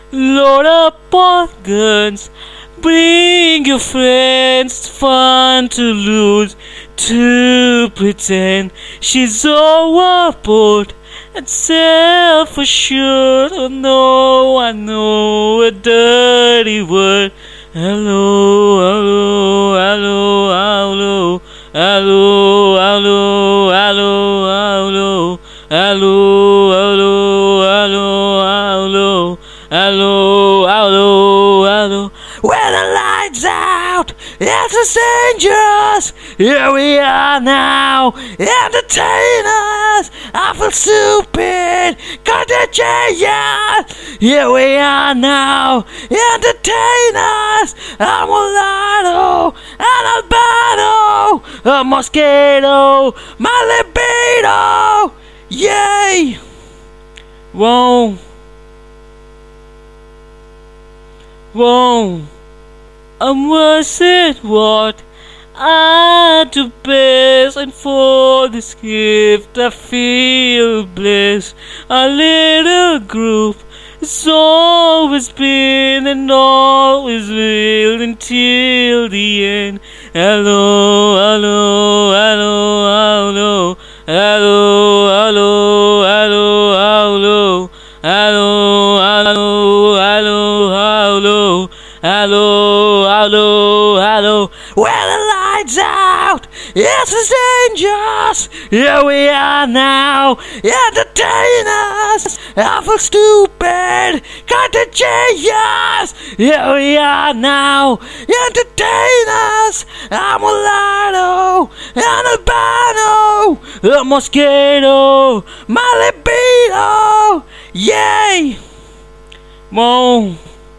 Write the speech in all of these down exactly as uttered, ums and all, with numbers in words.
Load up on guns, bring your friends, it's fun to lose, to pretend she's overboard and self-assured. Oh no, I know a dirty word. Hello, hello, hello, hello, hello, hello, hello, hello, hello, hello, hello, hello, hello, hello, hello. When the lights out, it's dangerous. Here we are now, entertainers. I feel stupid, contagious. Here we are now, entertainers. I'm mulatto, an albino, a mosquito, my libido. Yay! Whoa. Whoa. I'm worth it what I do best, and for this gift I feel blessed. A little group has always been and always will until the end. Hello, hello, hello, hello, hello, hello, hello, hello, hello, hello, hello, hello, hello, hello, hello. When the lights out, it's dangerous. Here we are now, entertainers. I feel stupid, contagious. Here we are now, entertainers. I'm mulatto, an albino, a mosquito, my libido. Yay! Whoa.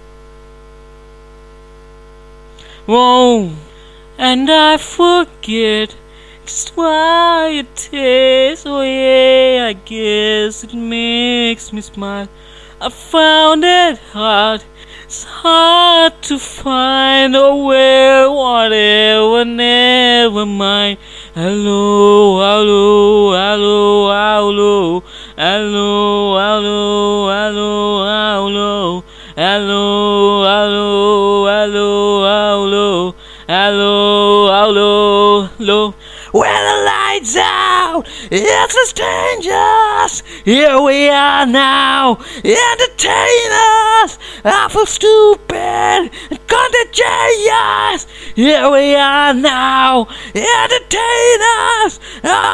Whoa. And I forget just why it tastes. Oh yeah, I guess it makes me smile. I found it hard, it's hard to find. Oh well, whatever, never mind. Hello, hello, hello, hello, hello, hello, hello, hello, hello, hello, hello, hello, hello, hello, hello. When the lights out, it's as dangerous. Here we are now, entertainers. I feel stupid and contagious. Here we are now, entertainers. I'm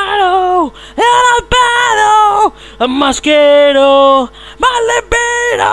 mulatto, an albino, a mosquito, my libido.